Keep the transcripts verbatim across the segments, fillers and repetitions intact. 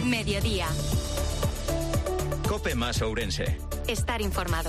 Mediodía. Cope más Ourense. Estar informado.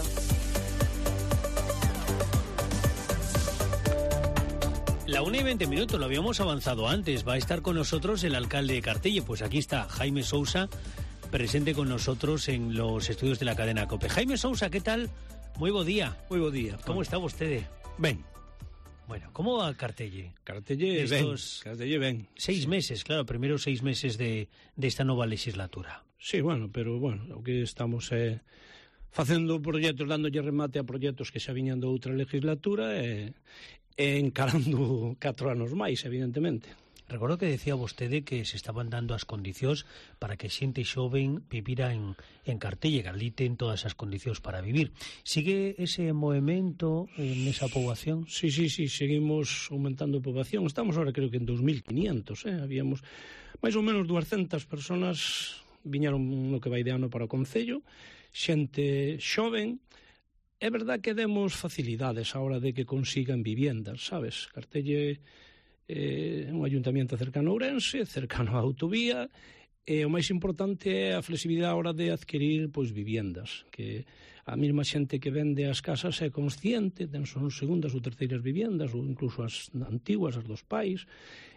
La una y veinte minutos, lo habíamos avanzado antes. Va a estar con nosotros el alcalde de Cartelle. Pues aquí está Jaime Sousa, presente con nosotros en los estudios de la cadena COPE. Jaime Sousa, ¿qué tal? Muy buen día. Muy buen día. ¿Cómo está usted? Ben. Bueno, ¿cómo va Cartelle? Cartelle Estos ben. Cartelle ben. Seis sí. meses, claro, primero seis meses de, de esta nova legislatura. Sí, bueno, pero, bueno, o que estamos eh, facendo proxectos, dándolle remate a proxectos que xa viñan de outra legislatura e, e encarando catro anos máis, evidentemente. Recordo que decía vostede que se estaban dando as condicións para que xente xoven vivira en, en Cartelle, que ali ten todas as condicións para vivir. Sigue ese movimento en esa poboación? Sí, sí, sí, seguimos aumentando a poboación. Estamos ahora creo que en dos mil quinientos, eh? Habíamos máis ou menos duascentas personas viñaron no que vai de ano para o Concello, xente xoven. É verdad que demos facilidades a hora de que consigan viviendas, sabes? Cartelle é eh, un ayuntamiento cercano a Ourense, cercano á autovía, e o máis importante é a flexibilidade a hora de adquirir pois viviendas, que a mesma xente que vende as casas é consciente, ten son segundas ou terceiras viviendas, ou incluso as antiguas, as dos pais,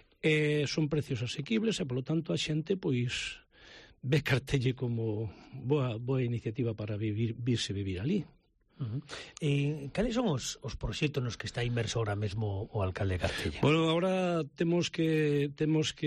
e son precios asequibles, e polo tanto a xente pois ve Cartelle como boa, boa iniciativa para vivir, virse vivir ali. Uh-huh. Eh, cales son os, os proxectos nos que está inmerso ahora mesmo o alcalde de Cartelle? Bueno, ahora temos que temos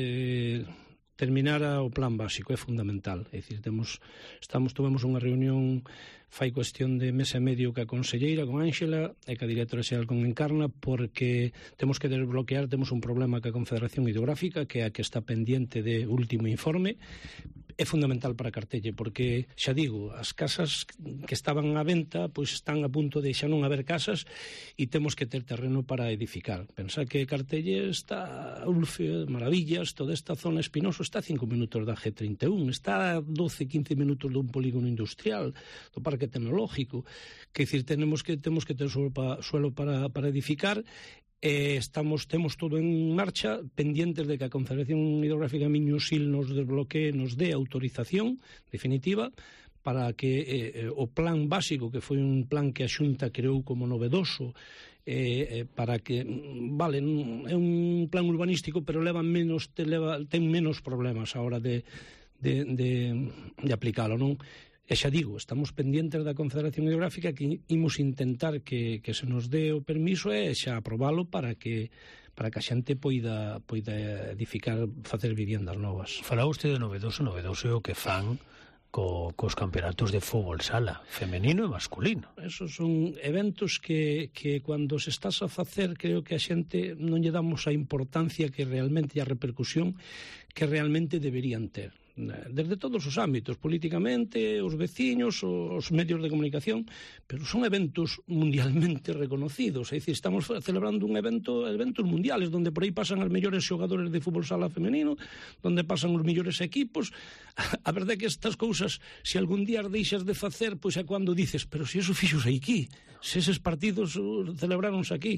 que terminar o plan básico, é fundamental. É dicir, temos estamos tovemos unha reunión fai cuestión de mes e medio ca conselleira, con Ángela, e ca directora xeral con Encarna, porque temos que desbloquear, temos un problema ca Confederación Hidrográfica, que é a que está pendiente de último informe. É fundamental para Cartelle, porque, xa digo, as casas que estaban á venta, pois están a punto de xa non haber casas, e temos que ter terreno para edificar. Pensar que Cartelle está a Ulfe, Maravillas, toda esta zona espinoso, está a cinco minutos da G trinta e un, está a doce, quince minutos dun polígono industrial, do Parque Tecnológico, que decir, tenemos que temos que ter suelo para, suelo para, para edificar. Eh, estamos temos todo en marcha, pendientes de que a Confederación Hidrográfica Miño-Sil nos desbloquee, nos dé autorización definitiva para que eh, o plan básico, que foi un plan que a Xunta creou como novedoso, eh, eh, para que, vale, é un plan urbanístico, pero leva menos, te leva, ten menos problemas a hora de, de, de, de aplicalo, non? E xa digo, estamos pendientes da Confederación Hidrográfica, que imos intentar que, que se nos dé o permiso e xa aprobalo para que para que a xente poida, poida edificar, facer viviendas novas. Falaba usted de novedoso, novedoso é o que fan co, cos campeonatos de fútbol sala, femenino e masculino. Esos son eventos que, que cando se estás a facer, creo que a xente non lle damos a importancia que realmente e a repercusión que realmente deberían ter. Desde todos os ámbitos, políticamente, os veciños, os medios de comunicación, pero son eventos mundialmente reconocidos. É dicir, estamos celebrando un evento, eventos mundiales, donde por aí pasan os mellores xogadores de fútbol sala femenino, donde pasan os mellores equipos. A verdade é que estas cousas, se algún día as deixas de facer, pois é cando dices, pero se eso fixos aquí, se eses partidos celebráronse aquí.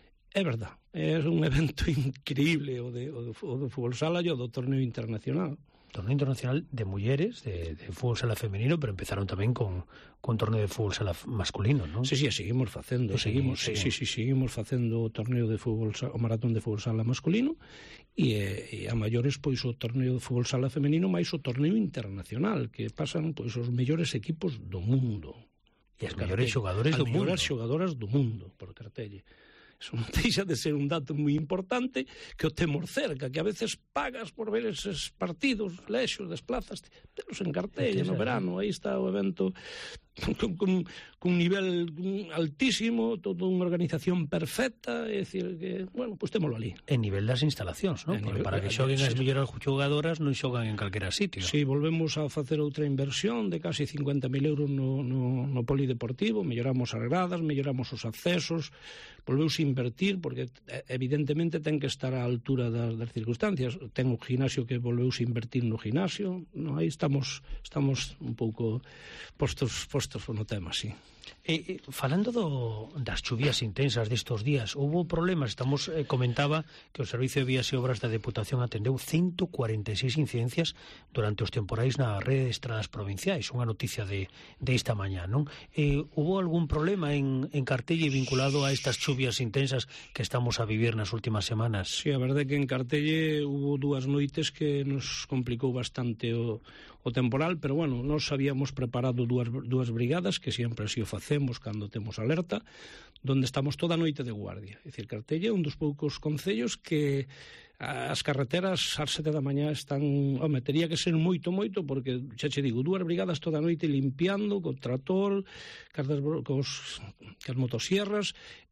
É verdad, é un evento increíble o, de, o, do, o do fútbol sala e o do torneo internacional. Torneo internacional de mulleres, de, de fútbol sala femenino, pero empezaron tamén con, con torneo de fútbol sala masculino, non? Sí, sí, seguimos facendo, sí, seguimos, seguimos. Sí, sí, sí, seguimos facendo o torneo de fútbol, o maratón de fútbol sala masculino, e, e a maiores pois o torneo de fútbol sala femenino máis o torneo internacional, que pasan pois os mellores equipos do mundo. E as mellores xogadores do mundo. As mellores xogadoras do mundo, por Cartelle. Eso non deixa de ser un dato moi importante que o temos cerca, que a veces pagas por ver eses partidos, lexos, desplazas, telos en Cartelle no verano, aí está o evento con, con, con un nivel altísimo, toda unha organización perfecta, é dicir que, bueno, pois pues témolo ali. En nivel das instalacións, non? Porque para que xoguen as mellores xogadoras non xogan en calquera sitio. Si, sí, volvemos a facer outra inversión de casi cincuenta mil euros no, no, no polideportivo, melloramos as gradas, melloramos os accesos, volveuse a invertir, porque evidentemente ten que estar á altura das, das circunstancias. Ten o ginasio que volveuse a invertir no ginasio, no, aí estamos estamos un pouco postos, postos puestos no tema, sí. Eh, eh, falando do, das chuvias intensas destos días, houve problemas, estamos eh, comentaba que o Servicio de Vías e Obras da Deputación atendeu ciento cuarenta e seis incidencias durante os temporais na rede de estradas provinciais, unha noticia de, de esta mañá, non? Eh, houve algún problema en, en Cartelle vinculado a estas chuvias intensas que estamos a vivir nas últimas semanas? Sí, a verdade é que en Cartelle hubo dúas noites que nos complicou bastante o, o temporal, pero bueno, nós habíamos preparado dúas, dúas brigadas, que sempre así o facemos cando temos alerta, donde estamos toda a noite de guardia. É dicir, Cartelle é un dos poucos concellos que as carreteras ás sete da mañá están, home, tería que ser moito, moito, porque, xa che digo, dúas brigadas toda a noite limpiando, co trator, cas, cos, cas motosierras,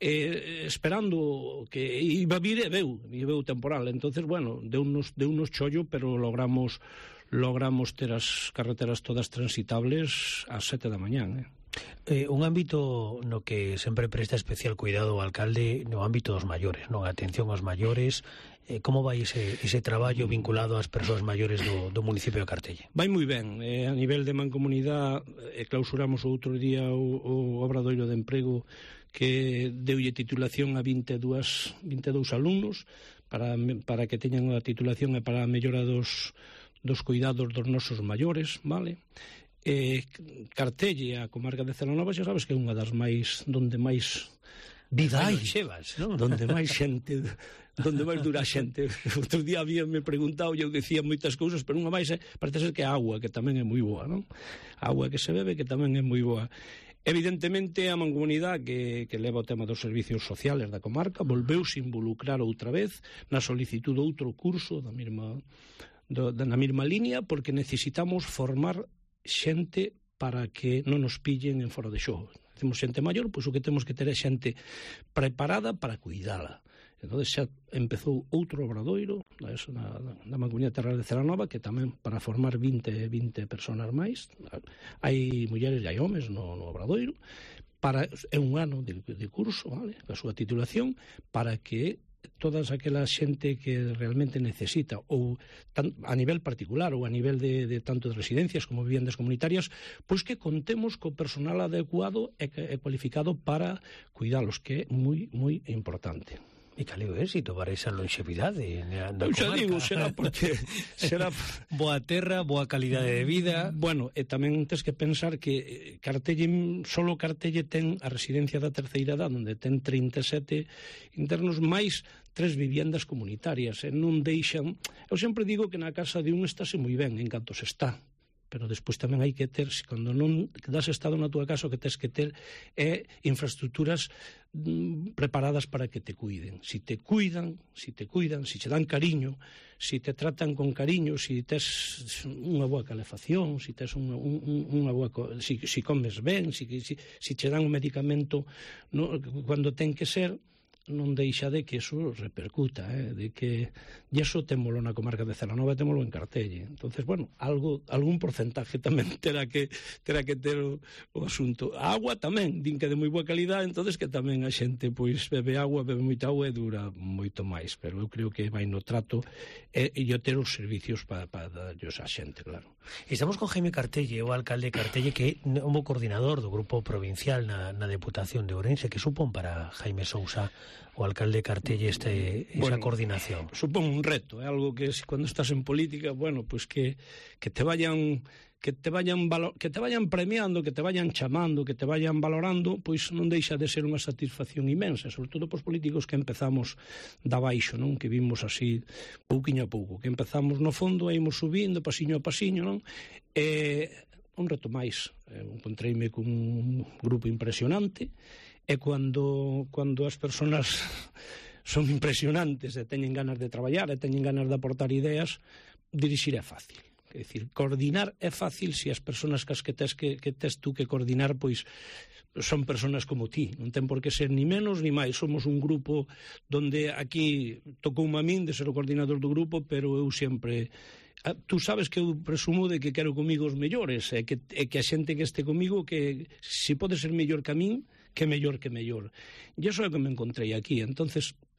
eh, esperando que iba a vir e veu, e veu temporal. Entonces, bueno, deu unos, deu unos chollo, pero logramos logramos ter as carreteras todas transitables ás sete da mañá, eh. Eh, un ámbito no que sempre presta especial cuidado o alcalde no ámbito dos maiores, non? Atención aos maiores, eh, como vai ese, ese traballo vinculado ás persoas maiores do, do municipio de Cartelle? Vai moi ben, eh, a nivel de mancomunidade eh, clausuramos outro día o, o obradoiro de emprego que deulle titulación a vinte e dous alumnos para, para que teñan a titulación e para a mellora dos, dos cuidados dos nosos maiores, vale? Eh, Cartelle, a comarca de Celanova, xa sabes que é unha das máis, donde máis vida hai, xevas, non? Donde máis xente, donde máis dura xente. Outro día habíame preguntado, eu decía moitas cousas, pero unha máis é, parece ser que a agua, que tamén é moi boa, non? A agua que se bebe, que tamén é moi boa. Evidentemente, a mancomunidade que, que leva o tema dos servicios sociales da comarca volveuse involucrar outra vez na solicitud de outro curso da mesma, do, da, na mesma línea, porque necesitamos formar xente para que non nos pillen en fora de xogo. Temos xente maior, pois o que temos que ter é xente preparada para cuidala. Entón xa empezou outro obradoiro na, na, na Mancomunidade Terral de Celanova, que tamén para formar vinte, vinte personas máis. Hai mulleres e hai homes no, no obradoiro. Para, é un ano de, de curso, vale, a súa titulación, para que toda aquela xente que realmente necesita, ou tan, a nivel particular ou a nivel de, de tanto de residencias como viviendas comunitarias, pois que contemos co personal adecuado e, e cualificado para cuidalos, que é moi, moi importante. E caleo éxito para esa longevidade da comarca. Xa digo, será porque será boa terra, boa calidade de vida. Bueno, e tamén tens que pensar que Cartelle, solo Cartelle ten a residencia da terceira edad, onde ten trinta e sete internos, máis tres viviendas comunitarias, e non deixan. Eu sempre digo que na casa de un estáse moi ben en canto se está, pero despois tamén hai que ter, cando non das estado na túa casa, o que tens que ter é infraestructuras preparadas para que te cuiden. Si te cuidan, si te cuidan, si te dan cariño, si te tratan con cariño, si tes unha boa calefacción, si tes unha, un, unha boa, si, si comes ben, si, si, si te dan un medicamento no, cando ten que ser, non deixa de que eso repercuta, eh, de que e iso témolo na comarca de Celanova e témolo en Cartelle. Entonces, bueno, algo algún porcentaje tamén terá que terá que ter o, o asunto. A agua tamén, din que de moi boa calidade, entonces que tamén a xente pois bebe agua, bebe moita agua e dura moito máis, pero eu creo que vai no trato e, e yo ter os servicios para pa darllos a xente, claro. Estamos con Jaime Cartelle, o alcalde Cartelle, que é o coordinador do grupo provincial na, na Deputación de Ourense. Que supón para Jaime Sousa, o alcalde Cartelle, este, esa bueno, coordinación? Supón un reto, é algo que cando estás en política, bueno, pues que, que te vayan que te vayan que te vayan premiando, que te vayan chamando, que te vayan valorando, pois non deixa de ser unha satisfacción inmensa, sobre todo pos políticos que empezamos da baixo, non? Que vimos así pouquiño a pouco, que empezamos no fondo e imos subindo pasiño a pasiño, non? E un reto máis, encontreime con un grupo impresionante, e cando cando as persoas son impresionantes e teñen ganas de traballar e teñen ganas de aportar ideas, dirixir é fácil. É dicir, coordinar é fácil se as persoas que, que, tes, que, que tes tú que coordinar pois son persoas como ti, non ten por que ser ni menos ni máis. Somos un grupo donde aquí tocoume a min de ser o coordinador do grupo, pero eu sempre... Tú sabes que eu presumo de que quero comigo os mellores, e que, e que a xente que este comigo, que se pode ser mellor que a min, que mellor que mellor. E iso é o que me encontrei aquí. Entonces,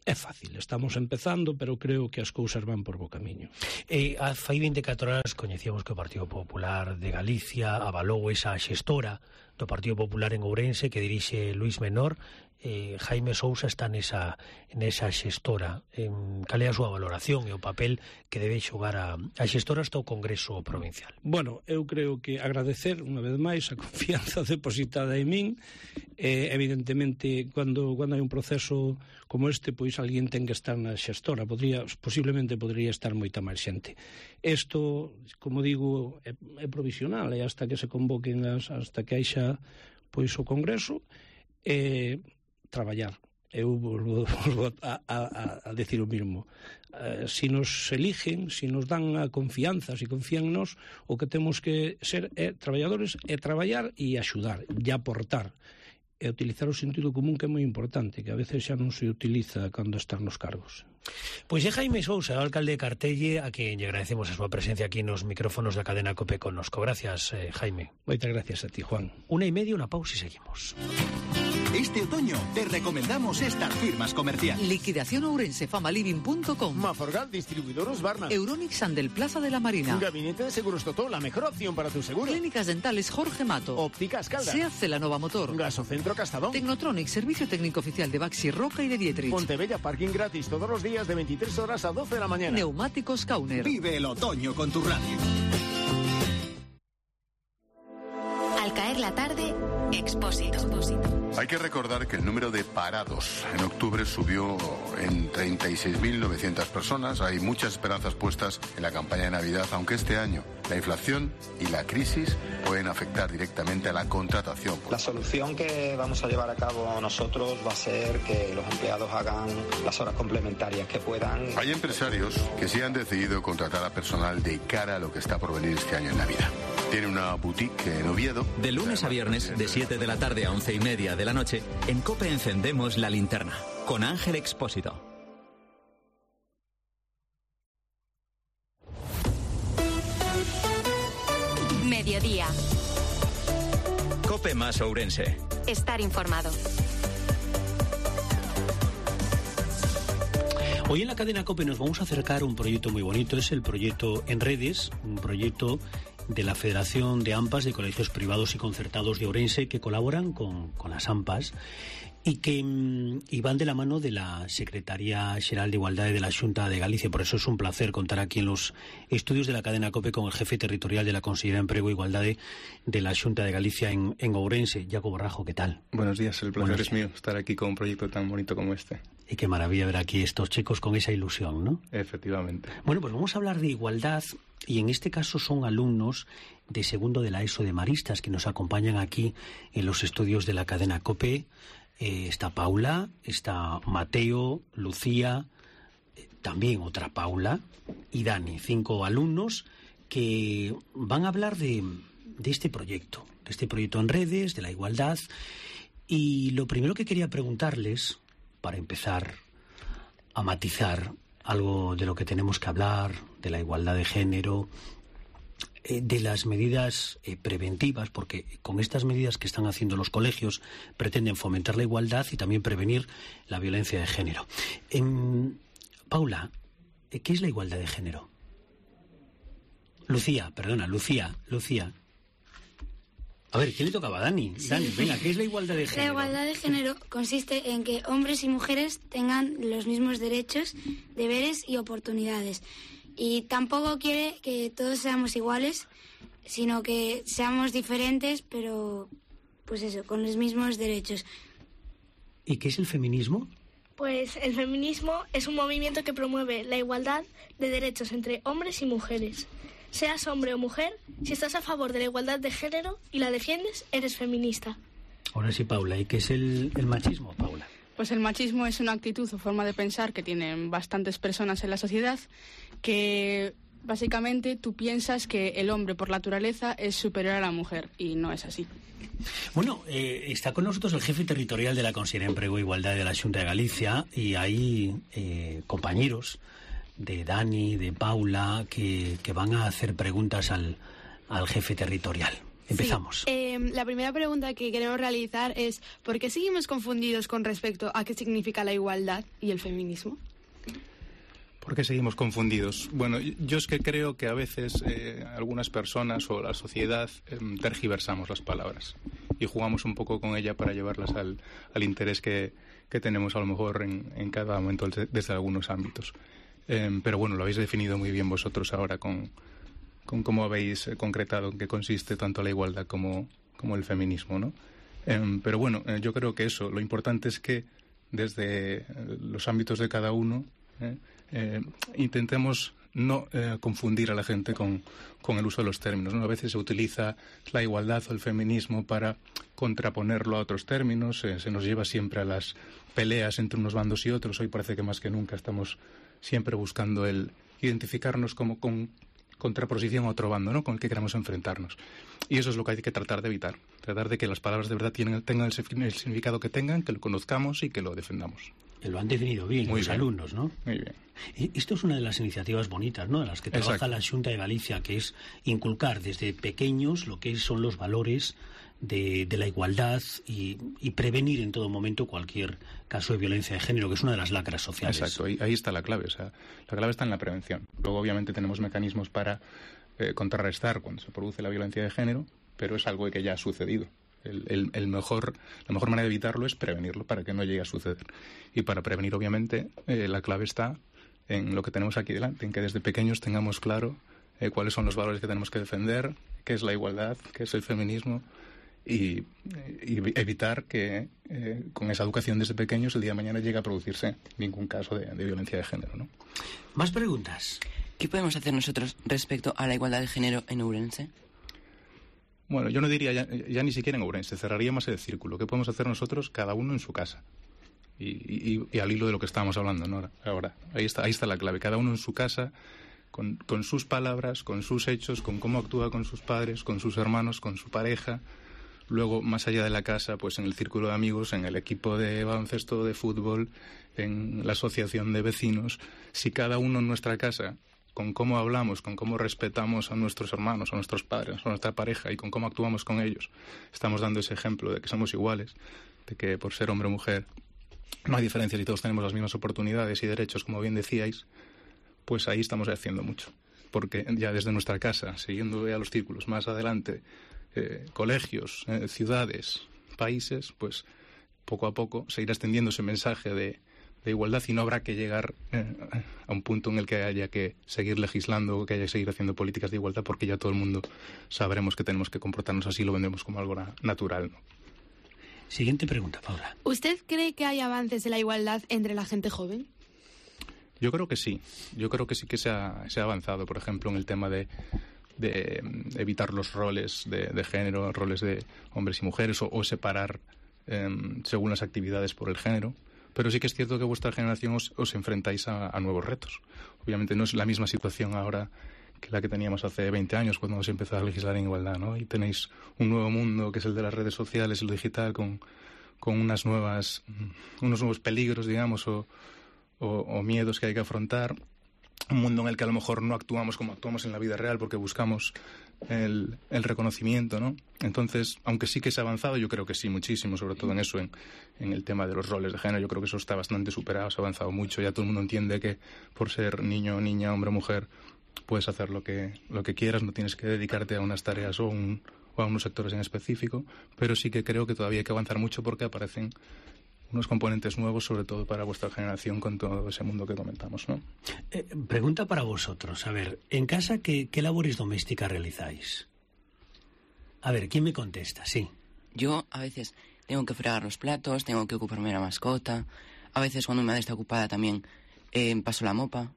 É fácil, estamos empezando, pero creo que as cousas van por bo camiño. Eh, a fai veinticuatro horas coñecíamos que o Partido Popular de Galicia avalou esa xestora do Partido Popular en Ourense que dirixe Luís Menor. Eh, Jaime Sousa está nesa, nesa xestora. Eh, cal é a súa valoración e o papel que debe xogar a, a xestora hasta o Congreso Provincial? Bueno, eu creo que agradecer unha vez máis a confianza depositada en min. Eh, evidentemente, cando, cando hai un proceso como este, pois alguén ten que estar na xestora. Podría, posiblemente podría estar moita máis xente. Isto, como digo, é, é provisional, é hasta que se convoquen as, hasta que haixa pois o Congreso. Eh, traballar. Eu volvo a, a, a decir o mismo. Uh, si nos eligen, si nos dan a confianza, si confían en nos, o que temos que ser é traballadores, é traballar e axudar, e aportar, e utilizar o sentido común, que é moi importante, que a veces xa non se utiliza cando están nos cargos. Pois é Jaime Sousa, o alcalde de Cartelle, a quen lle agradecemos a súa presencia aquí nos micrófonos da cadena COPE connosco. Gracias, eh, Jaime. Moitas gracias a ti, Juan. Una e media, una pausa y seguimos. Este otoño te recomendamos estas firmas comerciales. Liquidación Ourense, Famaliving punto com. Maforgal, distribuidor Husqvarna. Euronics Andel Plaza de la Marina. Gabinete de Seguros Totó, la mejor opción para tu seguro. Clínicas Dentales Jorge Mato. Ópticas Caldas. SEAT Celanova Motor. Gasocentro Castadón. Tecnotronic, servicio técnico oficial de Baxi Roca y de Dietrich. Pontebella, parking gratis todos los días de veintitrés horas a doce de la mañana. Neumáticos Kauner. Vive el otoño con tu radio. Al caer la tarde, Expósito. Hay que recordar que el número de parados en octubre subió en treinta y seis mil novecientas personas. Hay muchas esperanzas puestas en la campaña de Navidad, aunque este año la inflación y la crisis pueden afectar directamente a la contratación. La solución que vamos a llevar a cabo nosotros va a ser que los empleados hagan las horas complementarias que puedan. Hay empresarios que sí han decidido contratar a personal de cara a lo que está por venir este año en Navidad. Tiene una boutique en Oviedo. De lunes a viernes, de siete de la tarde a once y media de la noche, en COPE encendemos la linterna, con Ángel Expósito. Mediodía. COPE más Ourense. Estar informado. Hoy en la cadena COPE nos vamos a acercar a un proyecto muy bonito. Es el proyecto En Redes, un proyecto de la Federación de AMPAs de Colegios Privados y Concertados de Ourense, que colaboran con, con las AMPAs y que y van de la mano de la Secretaría Xeral de Igualdade de la Xunta de Galicia. Por eso es un placer contar aquí en los estudios de la cadena COPE con el jefe territorial de la Consellería de Emprego e Igualdade de la Xunta de Galicia en, en Ourense, Jacobo Rajo. ¿Qué tal? Buenos días, el placer Buenos es mío estar aquí con un proyecto tan bonito como este. Y qué maravilla ver aquí estos chicos con esa ilusión, ¿no? Efectivamente. Bueno, pues vamos a hablar de igualdad y en este caso son alumnos de segundo de la ESO de Maristas que nos acompañan aquí en los estudios de la cadena COPE. Eh, está Paula, está Mateo, Lucía, eh, también otra Paula y Dani, cinco alumnos que van a hablar de, de este proyecto, de este proyecto En Redes, de la igualdad. Y lo primero que quería preguntarles, para empezar a matizar algo de lo que tenemos que hablar, de la igualdad de género, eh, de las medidas eh, preventivas, porque con estas medidas que están haciendo los colegios pretenden fomentar la igualdad y también prevenir la violencia de género. En, Paula, eh, ¿qué es la igualdad de género? Lucía, perdona, Lucía, Lucía. A ver, ¿quién le tocaba? Dani. Sí. Dani, venga, ¿qué es la igualdad de género? La igualdad de género consiste en que hombres y mujeres tengan los mismos derechos, deberes y oportunidades. Y tampoco quiere que todos seamos iguales, sino que seamos diferentes, pero pues eso, con los mismos derechos. ¿Y qué es el feminismo? Pues el feminismo es un movimiento que promueve la igualdad de derechos entre hombres y mujeres. Seas hombre o mujer, si estás a favor de la igualdad de género y la defiendes, eres feminista. Ahora sí, Paula, ¿y qué es el, el machismo, Paula? Pues el machismo es una actitud o forma de pensar que tienen bastantes personas en la sociedad, que básicamente tú piensas que el hombre por naturaleza es superior a la mujer, y no es así. Bueno, eh, está con nosotros el jefe territorial de la Consellería de Emprego e Igualdade de la Xunta de Galicia, y hay eh, compañeros de Dani, de Paula, que, que van a hacer preguntas al, al jefe territorial. Empezamos. Sí. Eh, la primera pregunta que queremos realizar es ¿por qué seguimos confundidos con respecto a qué significa la igualdad y el feminismo? ¿Por qué seguimos confundidos? Bueno, yo es que creo que a veces eh, algunas personas o la sociedad eh, tergiversamos las palabras y jugamos un poco con ella para llevarlas al, al interés que, que tenemos a lo mejor en, en cada momento desde algunos ámbitos. Eh, pero bueno, lo habéis definido muy bien vosotros ahora con, con cómo habéis concretado en qué consiste tanto la igualdad como, como el feminismo, ¿no? Eh, pero bueno, eh, yo creo que eso, lo importante es que desde los ámbitos de cada uno eh, eh, intentemos no eh, confundir a la gente con, con el uso de los términos, ¿no? A veces se utiliza la igualdad o el feminismo para contraponerlo a otros términos, eh, se nos lleva siempre a las peleas entre unos bandos y otros. Hoy parece que más que nunca estamos siempre buscando el identificarnos como con contraposición a otro bando, ¿no? Con el que queremos enfrentarnos. Y eso es lo que hay que tratar de evitar, tratar de que las palabras de verdad tienen, tengan el, el significado que tengan, que lo conozcamos y que lo defendamos. Lo han definido bien Muy los bien. alumnos, ¿no? Muy bien. Y esto es una de las iniciativas bonitas, ¿no?, de las que trabaja Exacto. la Xunta de Galicia, que es inculcar desde pequeños lo que son los valores de, de la igualdad y, y prevenir en todo momento cualquier caso de violencia de género, que es una de las lacras sociales. Exacto, ahí, ahí está la clave. O sea, la clave está en la prevención. Luego, obviamente, tenemos mecanismos para eh, contrarrestar cuando se produce la violencia de género, pero es algo que ya ha sucedido. El, el, el mejor, la mejor manera de evitarlo es prevenirlo para que no llegue a suceder. Y para prevenir, obviamente, eh, la clave está en lo que tenemos aquí delante, en que desde pequeños tengamos claro eh, cuáles son los valores que tenemos que defender, qué es la igualdad, qué es el feminismo, y, y evitar que eh, con esa educación desde pequeños el día de mañana llegue a producirse ningún caso de, de violencia de género, ¿no? Más preguntas. ¿Qué podemos hacer nosotros respecto a la igualdad de género en Ourense? Bueno, yo no diría ya, ya ni siquiera en Ourense, cerraría más el círculo. ¿Qué podemos hacer nosotros, cada uno en su casa? Y, y, y al hilo de lo que estábamos hablando, ¿no? Ahora, ahí está, ahí está la clave. Cada uno en su casa, con, con sus palabras, con sus hechos, con cómo actúa con sus padres, con sus hermanos, con su pareja. Luego, más allá de la casa, pues en el círculo de amigos, en el equipo de baloncesto, de fútbol, en la asociación de vecinos. Si cada uno en nuestra casa, con cómo hablamos, con cómo respetamos a nuestros hermanos, a nuestros padres, a nuestra pareja y con cómo actuamos con ellos, estamos dando ese ejemplo de que somos iguales, de que por ser hombre o mujer no hay diferencias y todos tenemos las mismas oportunidades y derechos, como bien decíais, pues ahí estamos haciendo mucho. Porque ya desde nuestra casa, siguiendo ya los círculos más adelante, eh, colegios, eh, ciudades, países, pues poco a poco se irá extendiendo ese mensaje de de igualdad y no habrá que llegar eh, a un punto en el que haya que seguir legislando o que haya que seguir haciendo políticas de igualdad, porque ya todo el mundo sabremos que tenemos que comportarnos así y lo vendemos como algo na- natural, ¿no? Siguiente pregunta, Paula. ¿Usted cree que hay avances de la igualdad entre la gente joven? Yo creo que sí. Yo creo que sí que se ha, se ha avanzado, por ejemplo, en el tema de, de evitar los roles de, de género, roles de hombres y mujeres, o, o separar eh, según las actividades por el género. Pero sí que es cierto que vuestra generación os, os enfrentáis a, a nuevos retos. Obviamente no es la misma situación ahora que la que teníamos hace veinte años, cuando se empezó a legislar en igualdad, ¿no? Y tenéis un nuevo mundo, que es el de las redes sociales y lo digital, con, con unas nuevas, unos nuevos peligros, digamos, o, o, o miedos que hay que afrontar. Un mundo en el que a lo mejor no actuamos como actuamos en la vida real porque buscamos el, el reconocimiento, ¿no? Entonces, aunque sí que se ha avanzado, yo creo que sí, muchísimo, sobre todo en eso, en, en el tema de los roles de género. Yo creo que eso está bastante superado, se ha avanzado mucho. Ya todo el mundo entiende que por ser niño, niña, hombre o mujer, puedes hacer lo que, lo que quieras, no tienes que dedicarte a unas tareas o, un, o a unos sectores en específico, pero sí que creo que todavía hay que avanzar mucho porque aparecen unos componentes nuevos, sobre todo para vuestra generación, con todo ese mundo que comentamos, ¿no? Eh, pregunta para vosotros. A ver, en casa, ¿qué, qué labores domésticas realizáis? A ver, ¿quién me contesta? Sí. Yo, a veces, tengo que fregar los platos, tengo que ocuparme de la mascota. A veces, cuando mi madre está ocupada, también eh, paso la mopa.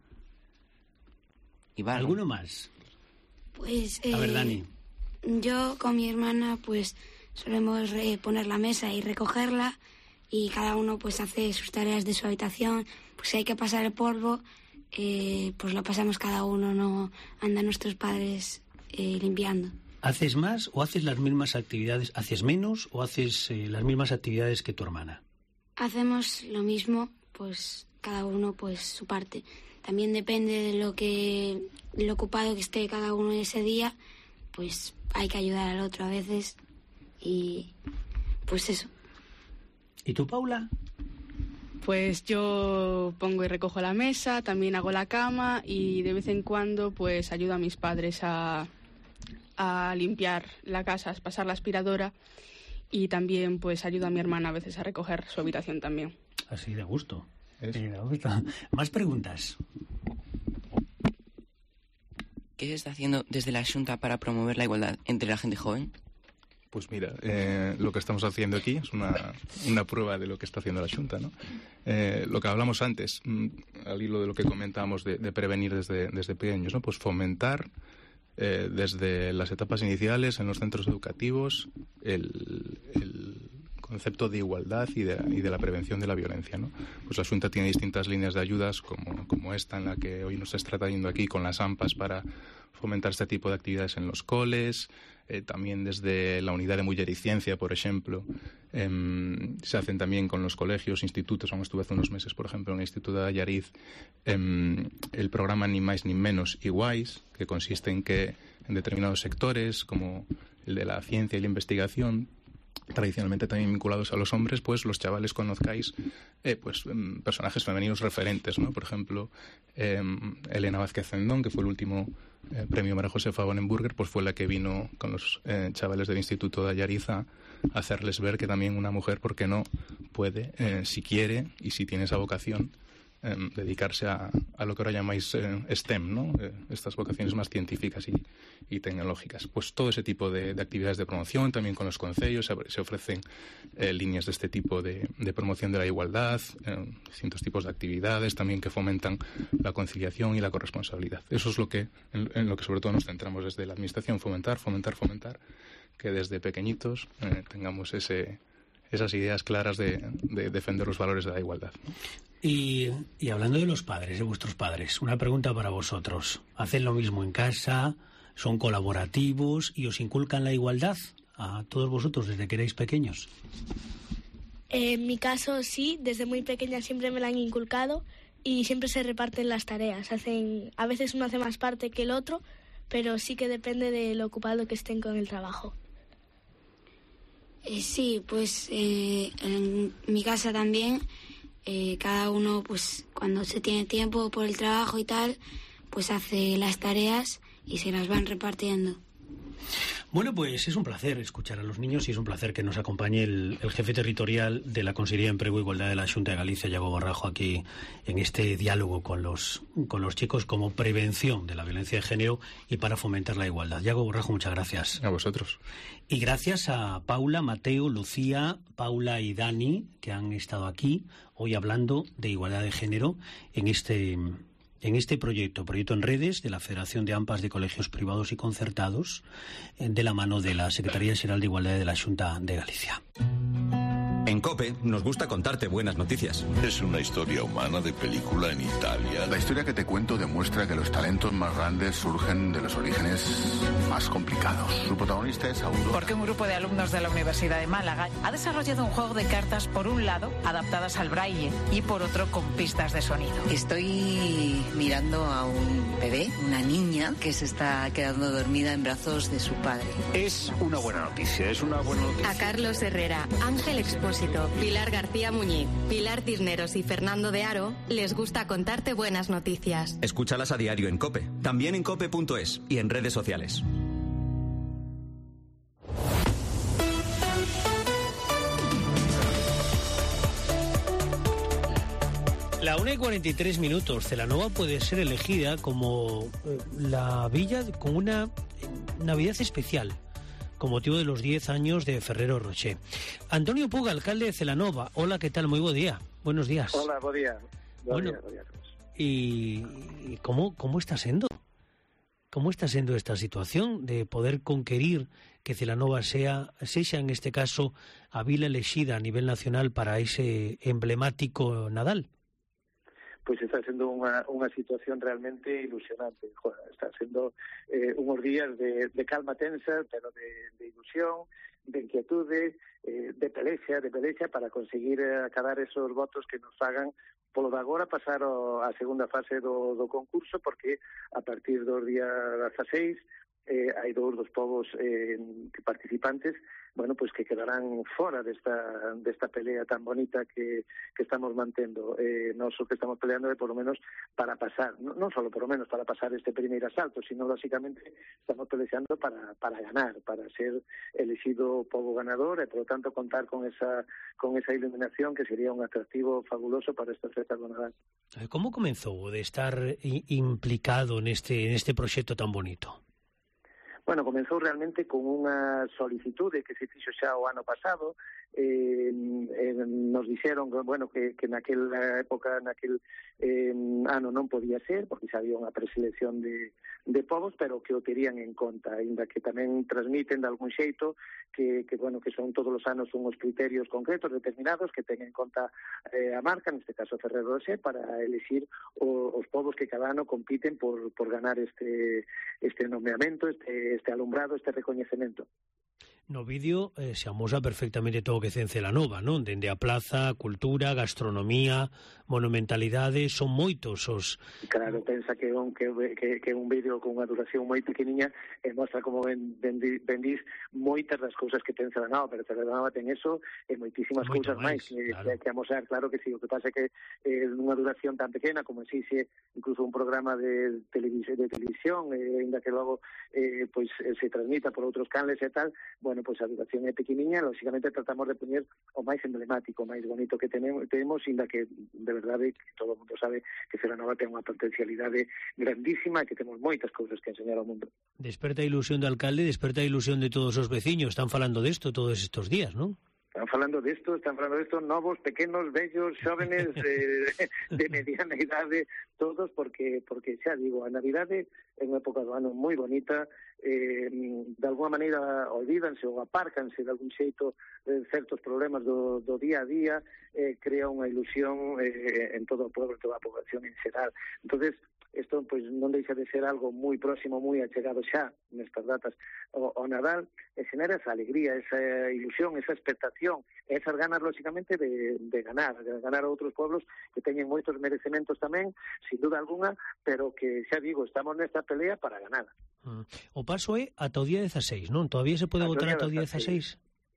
Y barro. ¿Alguno más? Pues... Eh, A ver, Dani. Yo con mi hermana, pues, solemos re- poner la mesa y recogerla, y cada uno pues hace sus tareas de su habitación. Pues si hay que pasar el polvo, eh, pues lo pasamos cada uno, no andan nuestros padres eh, limpiando. ¿Haces más o haces las mismas actividades? ¿Haces menos o haces eh, las mismas actividades que tu hermana? Hacemos lo mismo, pues cada uno pues su parte. También depende de lo que lo ocupado que esté cada uno ese día, pues hay que ayudar al otro a veces y pues eso. ¿Y tú, Paula? Pues yo pongo y recojo la mesa, también hago la cama y de vez en cuando pues ayudo a mis padres a, a limpiar la casa, a pasar la aspiradora y también pues ayudo a mi hermana a veces a recoger su habitación también. Así de gusto. Sí, de gusto. Más preguntas. ¿Qué se está haciendo desde la Xunta para promover la igualdad entre la gente joven? Pues mira, eh, lo que estamos haciendo aquí es una, una prueba de lo que está haciendo la Xunta, ¿no? Eh, lo que hablamos antes, mmm, al hilo de lo que comentábamos de, de prevenir desde, desde pequeños, ¿no? Pues fomentar eh, desde las etapas iniciales en los centros educativos el, el concepto de igualdad y de, y de la prevención de la violencia, ¿no? Pues la Xunta tiene distintas líneas de ayudas como, como esta en la que hoy nos está trayendo aquí con las AMPAs para fomentar este tipo de actividades en los coles. Eh, también desde la unidad de Mujer y Ciencia, por ejemplo, eh, se hacen también con los colegios, institutos. Aún estuve hace unos meses, por ejemplo, en el Instituto de Allariz, eh, el programa Ni Más Ni Menos Iguais, que consiste en que en determinados sectores, como el de la ciencia y la investigación, tradicionalmente también vinculados a los hombres, pues los chavales conozcáis eh, pues um, personajes femeninos referentes, ¿no? Por ejemplo, eh, Elena Vázquez Zendón, que fue el último eh, premio María Josefa Bonenburger, pues fue la que vino con los eh, chavales del Instituto de Allariz a hacerles ver que también una mujer, ¿por qué no?, puede, eh, si quiere y si tiene esa vocación, eh, dedicarse a, a lo que ahora llamáis eh, STEM, ¿no? Eh, estas vocaciones más científicas y, y tecnológicas. Pues todo ese tipo de, de actividades de promoción, también con los concellos, se, se ofrecen eh, líneas de este tipo de, de promoción de la igualdad, eh, distintos tipos de actividades también que fomentan la conciliación y la corresponsabilidad. Eso es lo que, en, en lo que sobre todo nos centramos desde la Administración, fomentar, fomentar, fomentar, que desde pequeñitos eh, tengamos ese, esas ideas claras de, de defender los valores de la igualdad, ¿no? Y, y hablando de los padres, de vuestros padres, una pregunta para vosotros. ¿Hacen lo mismo en casa? ¿Son colaborativos y os inculcan la igualdad a todos vosotros desde que erais pequeños? En mi caso sí, desde muy pequeña siempre me la han inculcado y siempre se reparten las tareas. Hacen, a veces uno hace más parte que el otro, pero sí que depende de lo ocupado que estén con el trabajo. Eh, sí, pues eh, en mi casa también, eh, cada uno pues cuando se tiene tiempo por el trabajo y tal, pues hace las tareas y se las van repartiendo. Bueno, pues es un placer escuchar a los niños y es un placer que nos acompañe el, el jefe territorial de la Consellería de Empleo e Igualdad de la Xunta de Galicia, Iago Borrajo, aquí en este diálogo con los, con los chicos como prevención de la violencia de género y para fomentar la igualdad. Iago Borrajo, muchas gracias. A vosotros. Y gracias a Paula, Mateo, Lucía, Paula y Dani, que han estado aquí hoy hablando de igualdad de género en este... En este proyecto, proyecto en redes de la Federación de AMPAs de Colegios Privados y Concertados, de la mano de la Secretaría Xeral de Igualdad de la Xunta de Galicia. En COPE nos gusta contarte buenas noticias. Es una historia humana de película en Italia. La historia que te cuento demuestra que los talentos más grandes surgen de los orígenes más complicados. Su protagonista es Aurora. Porque un grupo de alumnos de la Universidad de Málaga ha desarrollado un juego de cartas, por un lado, adaptadas al braille y por otro, con pistas de sonido. Estoy mirando a un bebé, una niña, que se está quedando dormida en brazos de su padre. Es una buena noticia, es una buena noticia. A Carlos Herrera, Ángel Expósito, Pilar García Muñiz, Pilar Cisneros y Fernando de Aro les gusta contarte buenas noticias. Escúchalas a diario en COPE, también en cope punto es y en redes sociales. La una y cuarenta y tres minutos. Celanova puede ser elegida como eh, la villa con una eh, Navidad especial, con motivo de los diez años de Ferrero Rocher. Antonio Puga, alcalde de Celanova. Hola, ¿qué tal? Muy buen día. Buenos días. Hola, buen día. Buen bueno, día, buen día. ¿Y, y cómo, cómo está siendo? ¿Cómo está siendo esta situación de poder conquerir que Celanova sea, sea en este caso, a vila elegida a nivel nacional para ese emblemático Nadal? Pues está siendo unha, unha situación realmente ilusionante. Joder, está siendo eh, unos días de, de calma tensa, pero de, de ilusión, de inquietude, eh, de pelexa, de pelexa para conseguir acabar esos votos que nos hagan polo de agora pasar ao, a segunda fase do, do concurso, porque a partir dos días dezaseis eh, hai dous dos povos eh, participantes, bueno, pois que quedarán fora desta, desta pelea tan bonita que, que estamos mantendo. Eh, non só que estamos peleando é, por lo menos, para pasar, non, non só por lo menos para pasar este primeiro asalto, sino, lógicamente, estamos peleando para, para ganar, para ser elegido povo ganador e, por lo tanto, contar con esa, con esa iluminación que sería un atractivo fabuloso para esta festa do Nadal. Como comenzou de estar implicado neste, neste proxecto tan bonito? Bueno, comenzou realmente con unha solicitude que se fixo xa o ano pasado. Eh, eh, nos dixeron que, bueno, que, que naquela época, naquel eh, ano non podía ser, porque xa había unha preselección de, de povos, pero que o terían en conta, ainda que tamén transmiten de algún xeito que, que, bueno, que son todos os anos unhos criterios concretos, determinados, que ten en conta eh, a marca, neste caso Ferrero Rocher, para elegir o, os povos que cada ano compiten por, por ganar este, este nomeamento, este, este alumbrado, este recoñecemento. No vídeo eh, se amosa perfectamente todo o que ten Celanova, non? Dende a plaza, cultura, gastronomía, monumentalidade, son moitos os... Claro, pensa que un, que, que, que un vídeo con unha duración moi pequeniña e mostra como ben, ben, ben dís moitas das cousas que ten Celanova, pero Celanova ten eso e moitísimas cousas máis que, claro. que, que amosar, claro que sí, o que pasa é que eh, nunha duración tan pequena como existe incluso un programa de televisión, de televisión eh, ainda que logo eh, pois, eh, se transmita por outros canles e tal, bueno, pois a duración é pequeniña, lógicamente tratamos de poñer o máis emblemático, o máis bonito que tenemos, tenemos inda que de verdade que todo o mundo sabe que Celanova ten unha potencialidade grandísima e que temos moitas cousas que enseñar ao mundo. Desperta a ilusión do alcalde, desperta a ilusión de todos os veciños, están falando desto todos estos días, non? Están falando disto, están falando disto novos, pequenos, bellos, xóvenes, eh, de mediana idade, todos, porque porque xa digo, a Navidade é unha época do ano moi bonita, eh, de alguma maneira olvídanse ou apárcanse de algún xeito eh, certos problemas do, do día a día, eh, crea unha ilusión eh, en todo o pueblo, toda a población en xeral. Entonces, isto pois non deixa de ser algo moi próximo, moi achegado xa nestas datas ao, ao Nadal, e xenera esa alegría, esa ilusión, esa expectación, e esas ganas, lógicamente, de, de ganar, de ganar a outros pueblos que teñen moitos merecementos tamén, sin duda alguna, pero que, xa digo, estamos nesta pelea para ganar. Mm. O paso é ata o día dezaseis, non? Todavía se pode votar ata o día dezaseis?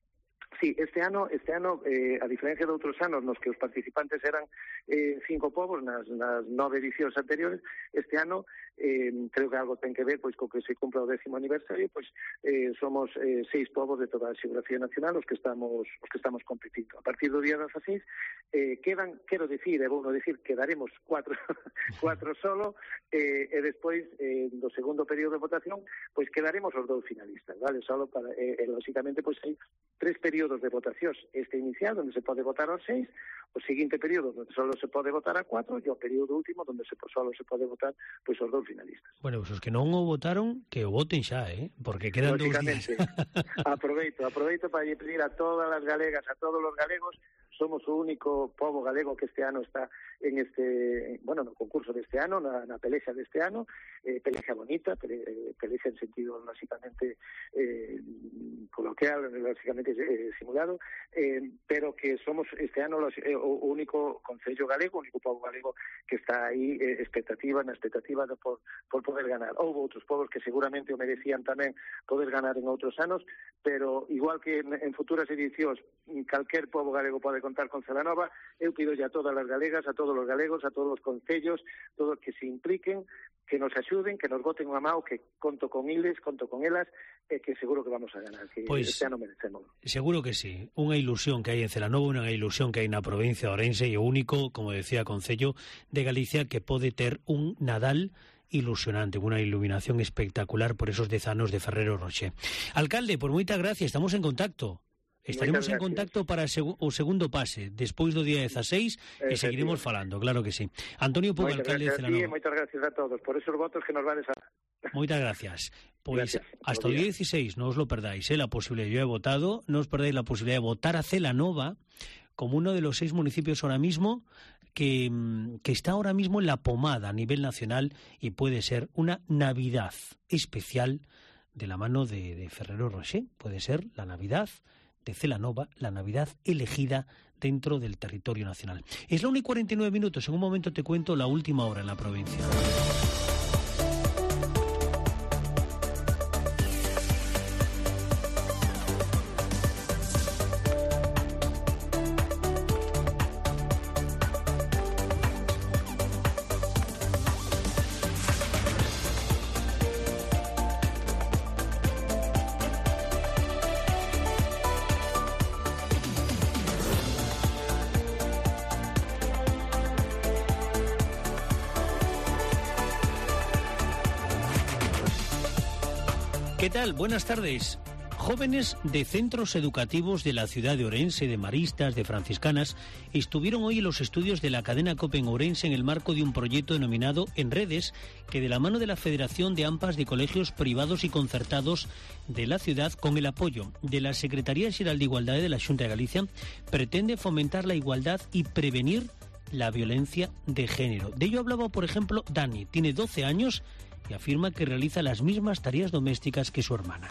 Sí, este ano, este ano eh, a diferencia de outros anos nos que os participantes eran eh, cinco povos nas, nas nove edicións anteriores, este ano eh, creo que algo ten que ver pois co que se cumpla o décimo aniversario, pois eh, somos eh, seis povos de toda a xeografía nacional os que estamos os que estamos competindo. A partir do día dezaseis eh, quedan, quero dicir, e vou non dicir, quedaremos cuatro, cuatro solo, eh, e despois eh, do segundo período de votación, pois quedaremos os dous finalistas, vale? Solo para, eh, eh, lógicamente, pois hai tres períodos de votacións, este inicial, onde se pode votar aos seis, o seguinte período, onde só se pode votar a cuatro, e o período último, onde se, só se pode votar pois os dous finalistas. Bueno, pues os que non o votaron, que o voten xa, eh? Porque quedan dous días. aproveito, aproveito para pedir a todas as galegas, a todos os galegos, somos o único pobo galego que este ano está en este, bueno, no concurso deste ano, na, na pelexa deste ano, eh, pelexa bonita, pele, pelexa en sentido básicamente eh, coloquial, básicamente eh, simulado, eh, pero que somos este ano los, eh, o único concello galego, o único pobo galego que está aí eh, expectativa, na expectativa de por, por poder ganar. Houve outros povos que seguramente o merecían tamén poder ganar en outros anos, pero igual que en, en futuras edicións calquer pobo galego pode contar con Celanova, eu pido ya a todas as galegas, a todos os galegos, a todos os concellos, todos que se impliquen, que nos axuden, que nos boten unha mão, que conto con iles, conto con elas, e que seguro que vamos a ganar, que pois, este ano merecemos. Seguro que sí, unha ilusión que hai en Celanova, unha ilusión que hai na provincia de Ourense, e o único, como decía Concello de Galicia, que pode ter un Nadal ilusionante, unha iluminación espectacular por esos dez anos de Ferrero Rocher. Alcalde, por moita gracia, estamos en contacto. Estaremos en contacto para o segundo pase, despois do día dezaseis, e seguiremos falando, claro que sí. Antonio Puga, alcalde de Celanova. Moitas gracias a todos por esos votos que nos vades a... Moitas gracias. Pois hasta o día dieciséis, non os lo perdáis, eh, la posibilidad, yo he votado, non os perdáis la posibilidad de votar a Celanova como uno de los seis municipios ahora mismo que, que está ahora mismo en la pomada a nivel nacional, y puede ser una Navidad especial de la mano de, de Ferrero Rocher. Puede ser la Navidad de Celanova, la Navidad elegida dentro del territorio nacional. Es la una y cuarenta y nueve minutos. En un momento te cuento la última hora en la provincia. ¿Qué tal? Buenas tardes. Jóvenes de centros educativos de la ciudad de Ourense, de maristas, de franciscanas, estuvieron hoy en los estudios de la cadena COPE en Ourense en el marco de un proyecto denominado En Redes, que de la mano de la Federación de AMPAs de Colegios Privados y Concertados de la ciudad, con el apoyo de la Secretaría Xeral de Igualdad de la Xunta de Galicia, pretende fomentar la igualdad y prevenir la violencia de género. De ello hablaba, por ejemplo, Dani. Tiene doce años y afirma que realiza las mismas tareas domésticas que su hermana.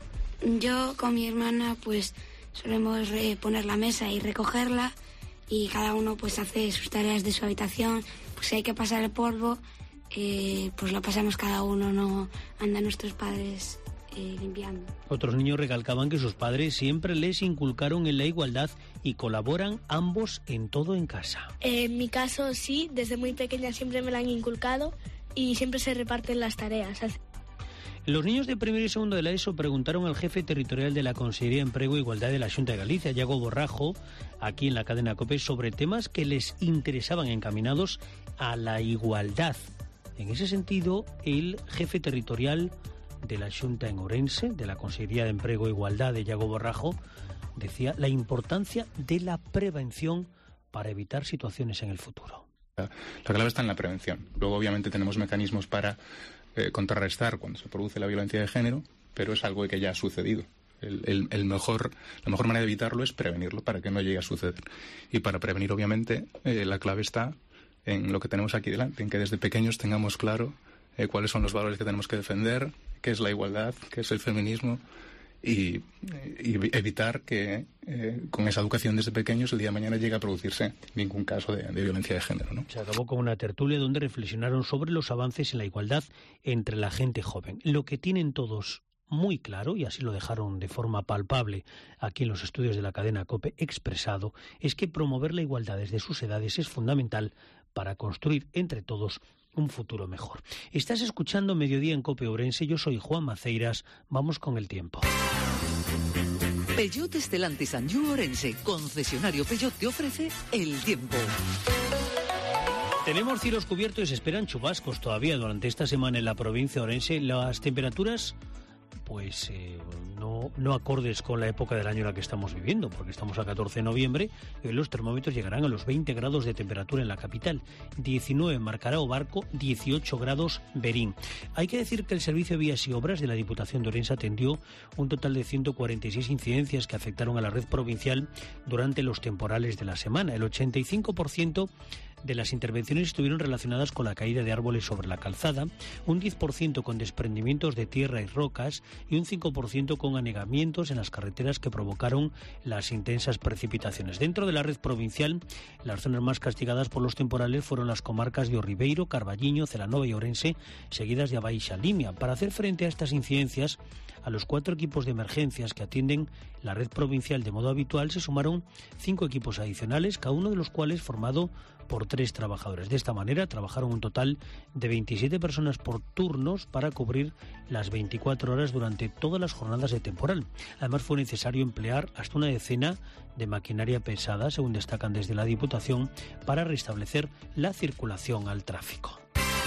Yo con mi hermana pues solemos poner la mesa y recogerla, y cada uno pues hace sus tareas de su habitación. Pues si hay que pasar el polvo, eh, pues lo pasamos cada uno, no andan nuestros padres eh, limpiando. Otros niños recalcaban que sus padres siempre les inculcaron en la igualdad y colaboran ambos en todo en casa. En mi caso sí, desde muy pequeña siempre me la han inculcado y siempre se reparten las tareas. Los niños de primero y segundo de la ESO preguntaron al jefe territorial de la Consellería de Empleo e Igualdad de la Xunta de Galicia, Iago Borrajo, aquí en la cadena COPE, sobre temas que les interesaban encaminados a la igualdad. En ese sentido, el jefe territorial de la Xunta en Ourense, de la Consellería de Empleo e Igualdad de Iago Borrajo, decía la importancia de la prevención para evitar situaciones en el futuro. La clave está en la prevención. Luego, obviamente, tenemos mecanismos para Eh, contrarrestar cuando se produce la violencia de género, pero es algo que ya ha sucedido. El, el, el mejor, la mejor manera de evitarlo es prevenirlo para que no llegue a suceder. Y para prevenir, obviamente, eh, la clave está en lo que tenemos aquí delante, en que desde pequeños tengamos claro eh, cuáles son los valores que tenemos que defender, qué es la igualdad, qué es el feminismo, y, y evitar que eh, con esa educación desde pequeños el día de mañana llegue a producirse ningún caso de, de violencia de género, ¿no? Se acabó con una tertulia donde reflexionaron sobre los avances en la igualdad entre la gente joven. Lo que tienen todos muy claro, y así lo dejaron de forma palpable aquí en los estudios de la cadena COPE expresado, es que promover la igualdad desde sus edades es fundamental para construir entre todos un futuro mejor. Estás escuchando Mediodía en COPE Ourense, yo soy Juan Maceiras, vamos con el tiempo. Peugeot Stellantis Anjou Ourense, concesionario Peugeot, te ofrece el tiempo. Tenemos cielos cubiertos y se esperan chubascos todavía durante esta semana en la provincia de Ourense. Las temperaturas, pues eh, no, no acordes con la época del año en la que estamos viviendo, porque estamos a catorce de noviembre y hoy los termómetros llegarán a los veinte grados de temperatura en la capital. diecinueve marcará Obarco, dieciocho grados Berín. Hay que decir que el Servicio de Vías y Obras de la Diputación de Ourense atendió un total de ciento cuarenta y seis incidencias que afectaron a la red provincial durante los temporales de la semana. El ochenta y cinco por ciento de las intervenciones estuvieron relacionadas con la caída de árboles sobre la calzada, un diez por ciento con desprendimientos de tierra y rocas y un cinco por ciento con anegamientos en las carreteras que provocaron las intensas precipitaciones. Dentro de la red provincial, las zonas más castigadas por los temporales fueron las comarcas de Orribeiro, Carballiño, Celanova y Ourense, seguidas de a Baixa Limia. Para hacer frente a estas incidencias, a los cuatro equipos de emergencias que atienden la red provincial de modo habitual se sumaron cinco equipos adicionales, cada uno de los cuales formado por tres trabajadores. De esta manera trabajaron un total de veintisiete personas por turnos para cubrir las veinticuatro horas durante todas las jornadas de temporal. Además fue necesario emplear hasta una decena de maquinaria pesada, según destacan desde la Diputación, para restablecer la circulación al tráfico.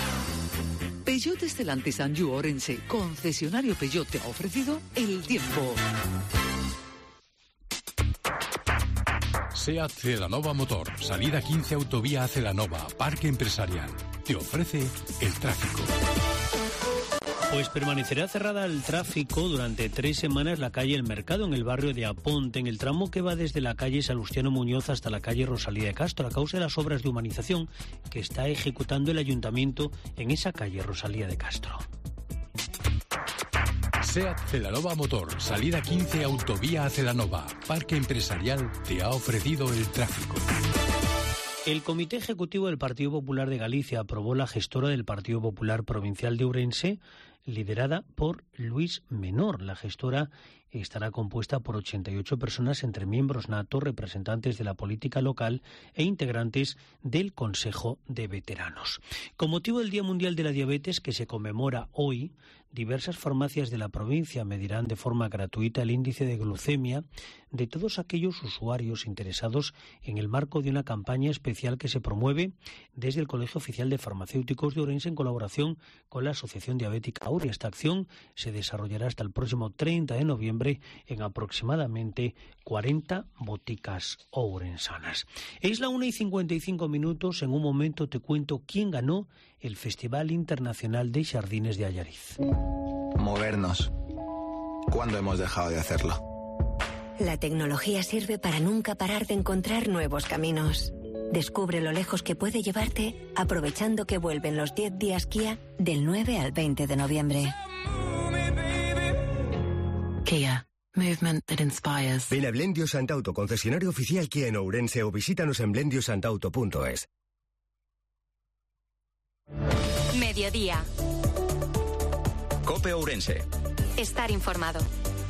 Peugeot Stellantis Anjou Ourense, concesionario Peugeot, te ha ofrecido el tiempo. SEAT Celanova Motor, salida quince Autovía a Celanova, Parque Empresarial. Te ofrece el tráfico. Pues permanecerá cerrada al tráfico durante tres semanas la calle El Mercado en el barrio de Aponte, en el tramo que va desde la calle Salustiano Muñoz hasta la calle Rosalía de Castro, a causa de las obras de humanización que está ejecutando el ayuntamiento en esa calle Rosalía de Castro. SEAT Celanova Motor, salida quince Autovía a Celanova, Parque Empresarial, te ha ofrecido el tráfico. El Comité Ejecutivo del Partido Popular de Galicia aprobó la gestora del Partido Popular Provincial de Ourense, liderada por Luis Menor. La gestora estará compuesta por ochenta y ocho personas entre miembros nato, representantes de la política local e integrantes del Consejo de Veteranos. Con motivo del Día Mundial de la Diabetes, que se conmemora hoy, diversas farmacias de la provincia medirán de forma gratuita el índice de glucemia de todos aquellos usuarios interesados en el marco de una campaña especial que se promueve desde el Colegio Oficial de Farmacéuticos de Ourense en colaboración con la Asociación Diabética Auria. Esta acción se desarrollará hasta el próximo treinta de noviembre en aproximadamente cuarenta boticas ourensanas. Es la una y cincuenta y cinco minutos. En un momento te cuento quién ganó el Festival Internacional de Jardines de Allariz. Movernos. ¿Cuándo hemos dejado de hacerlo? La tecnología sirve para nunca parar de encontrar nuevos caminos. Descubre lo lejos que puede llevarte aprovechando que vuelven los diez días Kia del nueve al veinte de noviembre. Kia. Movement that inspires. Ven a Blendio Santauto, concesionario oficial Kia en Ourense, o visítanos en blendio santauto punto es. Mediodía. COPE Ourense. Estar informado.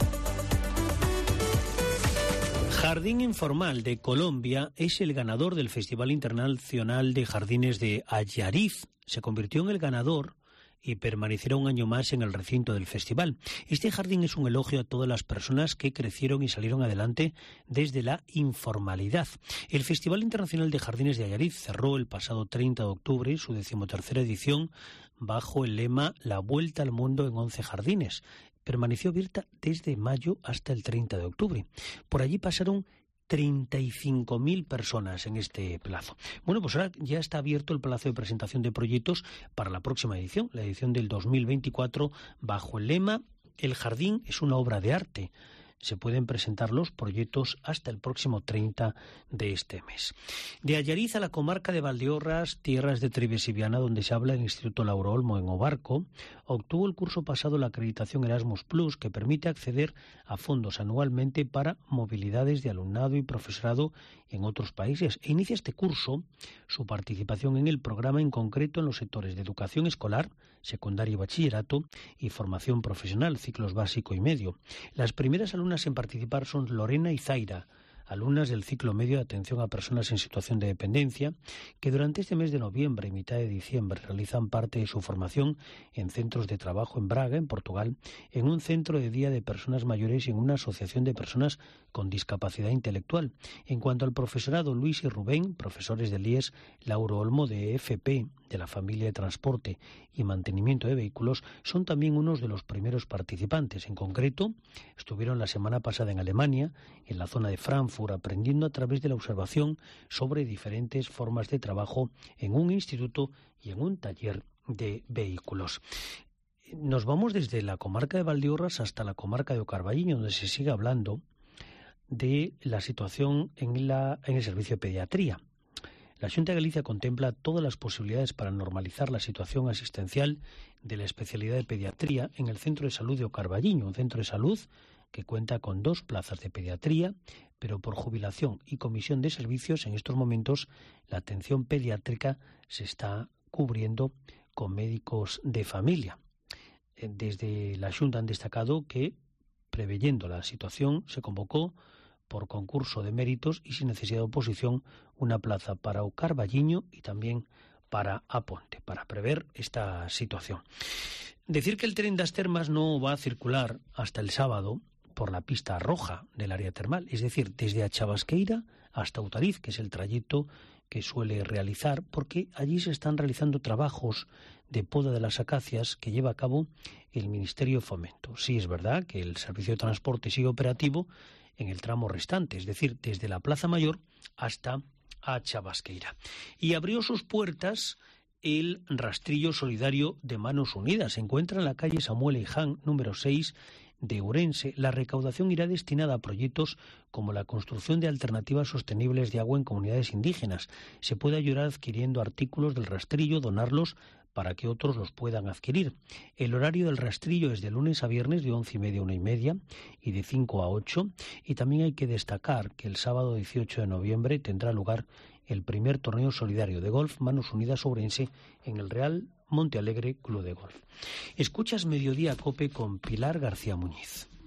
Jardín Informal de Colombia es el ganador del Festival Internacional de Jardines de Allariz. Se convirtió en el ganador y permanecerá un año más en el recinto del festival. Este jardín es un elogio a todas las personas que crecieron y salieron adelante desde la informalidad. El Festival Internacional de Jardines de Allariz cerró el pasado treinta de octubre su decimotercera edición bajo el lema La Vuelta al Mundo en once jardines. Permaneció abierta desde mayo hasta el treinta de octubre. Por allí pasaron treinta y cinco mil personas en este plazo. Bueno, pues ahora ya está abierto el plazo de presentación de proyectos para la próxima edición, la edición del dos mil veinticuatro, bajo el lema El jardín es una obra de arte. Se pueden presentar los proyectos hasta el próximo treinta de este mes. De Allariz a la comarca de Valdeorras, tierras de Trives y Viana, donde se habla el Instituto Lauro Olmo en Obarco, obtuvo el curso pasado la acreditación Erasmus Plus, que permite acceder a fondos anualmente para movilidades de alumnado y profesorado en otros países. E inicia este curso su participación en el programa, en concreto en los sectores de educación escolar, secundaria y bachillerato, y formación profesional, ciclos básico y medio. Las primeras alumnas en participar son Lorena y Zaira, alumnas del ciclo medio de atención a personas en situación de dependencia, que durante este mes de noviembre y mitad de diciembre realizan parte de su formación en centros de trabajo en Braga, en Portugal, en un centro de día de personas mayores y en una asociación de personas con discapacidad intelectual. En cuanto al profesorado, Luis y Rubén, profesores del I E S Lauro Olmo de E F P, de la familia de transporte y mantenimiento de vehículos, son también unos de los primeros participantes. En concreto, estuvieron la semana pasada en Alemania, en la zona de Frankfurt, aprendiendo a través de la observación sobre diferentes formas de trabajo en un instituto y en un taller de vehículos. Nos vamos desde la comarca de Valdeorras hasta la comarca de Ocarballiño, donde se sigue hablando de la situación en, la, en el servicio de pediatría. La Xunta de Galicia contempla todas las posibilidades para normalizar la situación asistencial de la especialidad de pediatría en el Centro de Salud de Ocarballiño, un centro de salud que cuenta con dos plazas de pediatría, pero por jubilación y comisión de servicios, en estos momentos la atención pediátrica se está cubriendo con médicos de familia. Desde la Xunta han destacado que, preveyendo la situación, se convocó por concurso de méritos y sin necesidad de oposición una plaza para Ocarballiño y también para Aponte, para prever esta situación. Decir que el tren das Termas no va a circular hasta el sábado por la pista roja del área termal, es decir, desde Achabasqueira hasta Outariz, que es el trayecto que suele realizar, porque allí se están realizando trabajos de poda de las acacias que lleva a cabo el Ministerio de Fomento. Sí, es verdad que el servicio de transporte sigue operativo en el tramo restante, es decir, desde la Plaza Mayor hasta Achabasqueira. Y abrió sus puertas el rastrillo solidario de Manos Unidas. Se encuentra en la calle Samuel Eiján, número seis de Ourense. La recaudación irá destinada a proyectos como la construcción de alternativas sostenibles de agua en comunidades indígenas. Se puede ayudar adquiriendo artículos del rastrillo, donarlos para que otros los puedan adquirir. El horario del rastrillo es de lunes a viernes de once y media a una y media y de cinco a ocho. Y también hay que destacar que el sábado dieciocho de noviembre tendrá lugar el primer torneo solidario de golf Manos Unidas Ourense en el Real Monte Alegre Club de Golf. Escuchas Mediodía Cope con Pilar García Muñiz.